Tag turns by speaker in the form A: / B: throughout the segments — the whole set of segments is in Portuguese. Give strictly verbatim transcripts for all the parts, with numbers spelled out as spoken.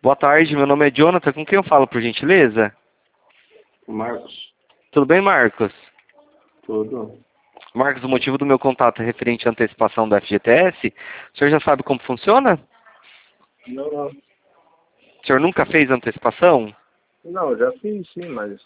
A: Boa tarde, meu nome é Jonathan. Com quem eu falo, por gentileza?
B: Marcos.
A: Tudo bem, Marcos?
B: Tudo.
A: Marcos, o motivo do meu contato é referente à antecipação do F G T S. O senhor já sabe como funciona?
B: Não, não.
A: O senhor nunca fez antecipação?
B: Não, já fiz sim, mas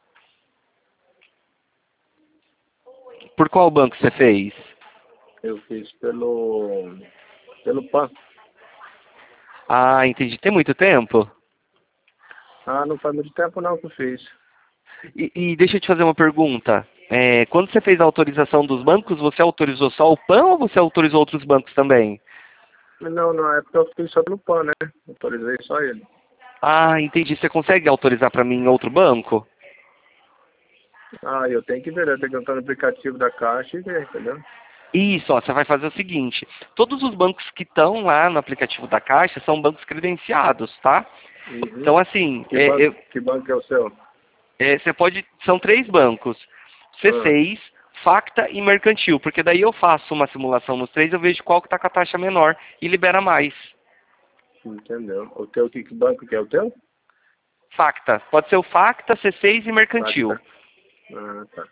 A: Por qual banco você fez?
B: eu fiz pelo pelo P A N.
A: Ah, entendi. Tem muito tempo?
B: Ah, não faz muito tempo não que eu fiz.
A: E, e deixa eu te fazer uma pergunta. É, quando você fez a autorização dos bancos, você autorizou só o P A N ou você autorizou outros bancos também?
B: Não, na época eu fiz só pelo P A N, né? Autorizei só ele.
A: Ah, entendi. Você consegue autorizar para mim em outro banco?
B: Ah, eu tenho que ver, eu tenho que entrar no aplicativo da Caixa e ver, entendeu?
A: Isso, ó, você vai fazer o seguinte. Todos os bancos que estão lá no aplicativo da Caixa são bancos credenciados, tá?
B: Uhum.
A: Então, assim,
B: Que
A: é,
B: banco,
A: eu-
B: que banco é o seu?
A: é, você pode... São três bancos. C
B: Ah,
A: seis, Facta e Mercantil. Porque daí eu faço uma simulação nos três, eu vejo qual que está com a taxa menor e libera mais.
B: entendeu. O teu, que, que banco que é o teu?
A: Facta. Pode ser o Facta, C seis e Mercantil.
B: Facta. Ah, tá.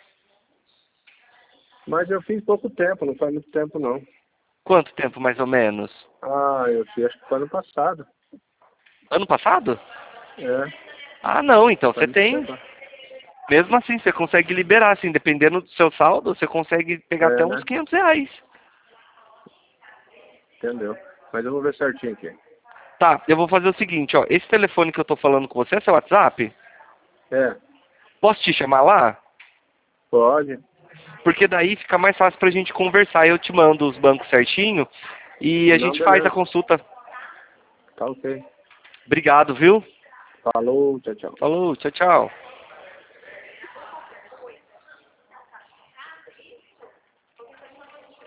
B: Mas eu fiz pouco tempo, não faz muito tempo não.
A: Quanto tempo, mais ou menos?
B: Ah, eu fiz acho que foi ano passado.
A: Ano passado?
B: É,
A: Ah, não. Então
B: faz
A: você
B: muito
A: tem...
B: tempo.
A: Mesmo assim, você consegue liberar, assim, dependendo do seu saldo, você consegue pegar até
B: É,
A: uns
B: né?
A: quinhentos reais.
B: Entendeu? Mas eu vou ver certinho aqui.
A: Tá, eu vou fazer o seguinte, ó. Esse telefone que eu tô falando com você é seu WhatsApp?
B: É,
A: Posso te chamar lá?
B: pode.
A: Porque daí fica mais fácil pra gente conversar. Eu te mando os bancos certinho e a
B: Não,
A: gente faz a
B: beleza.
A: consulta.
B: Tá ok.
A: Obrigado, viu?
B: Falou, tchau, tchau.
A: Falou, tchau, tchau.